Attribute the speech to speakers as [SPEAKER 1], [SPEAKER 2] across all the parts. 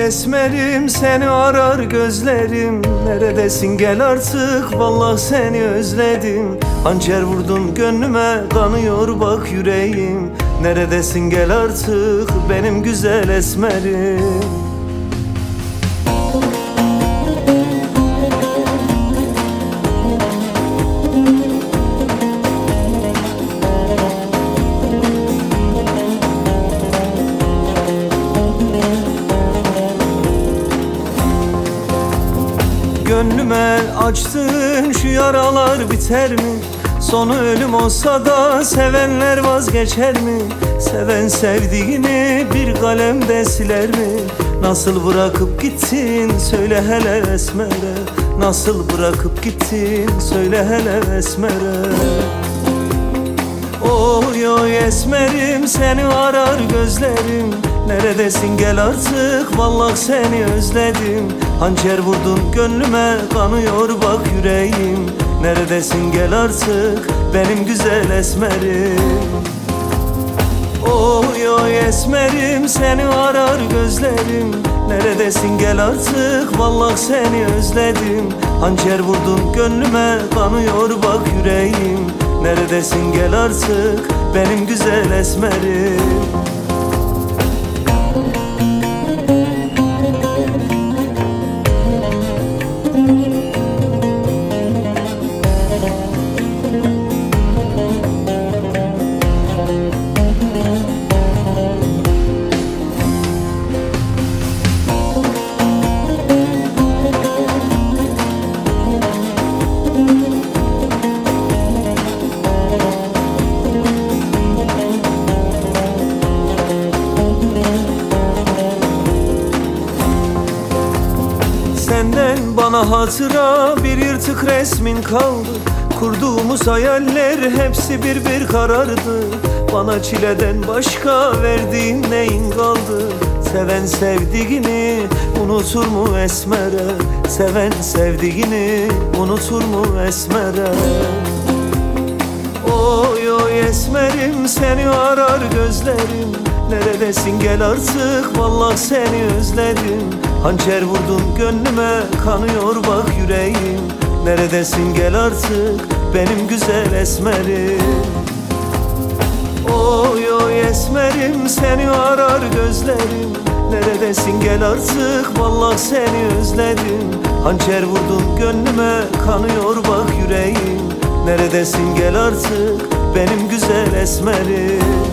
[SPEAKER 1] esmerim, seni arar gözlerim. Neredesin gel artık, vallahi seni özledim. Hançer vurdun gönlüme, kanıyor bak yüreğim. Neredesin gel artık benim güzel esmerim. Gönlüme açtın şu yaralar biter mi? Sonu ölüm olsa da sevenler vazgeçer mi? Seven sevdiğini bir kalemde siler mi? Nasıl bırakıp gittin söyle hele esmere. Nasıl bırakıp gittin söyle hele esmere. Oy oy esmerim, seni arar gözlerim. Neredesin gel artık, vallahi seni özledim. Hançer vurdun gönlüme, kanıyor bak yüreğim. Neredesin gel artık benim güzel esmerim. Oy oy esmerim, seni arar gözlerim. Neredesin gel artık, vallahi seni özledim. Hançer vurdun gönlüme, kanıyor bak yüreğim. Neredesin gel artık benim güzel esmerim. Senden bana hatıra bir yırtık resmin kaldı. Kurduğumuz hayaller hepsi bir karardı. Bana çileden başka verdiğin neyin kaldı? Seven sevdiğini unutur mu esmere? Seven sevdiğini unutur mu esmere? Oy oy esmerim, seni arar gözlerim. Neredesin gel artık, vallahi seni özledim. Hançer vurdun gönlüme, kanıyor bak yüreğim. Neredesin gel artık benim güzel esmerim. Oy oy esmerim, seni arar gözlerim. Neredesin gel artık, vallahi seni özledim. Hançer vurdun gönlüme, kanıyor bak yüreğim. Neredesin gel artık benim güzel esmerim.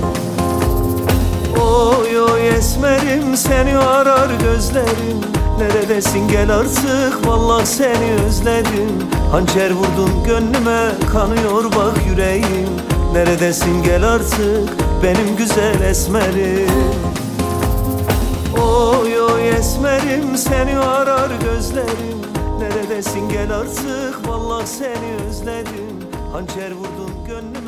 [SPEAKER 1] Oy oy esmerim, seni arar gözlerim. Neredesin gel artık, vallahi seni özledim. Hançer vurdun gönlüme, kanıyor bak yüreğim. Neredesin gel artık benim güzel esmerim. Oy oy esmerim, seni arar gözlerim. Neredesin gel artık, vallahi seni özledim. Hançer vurdun gönlüme.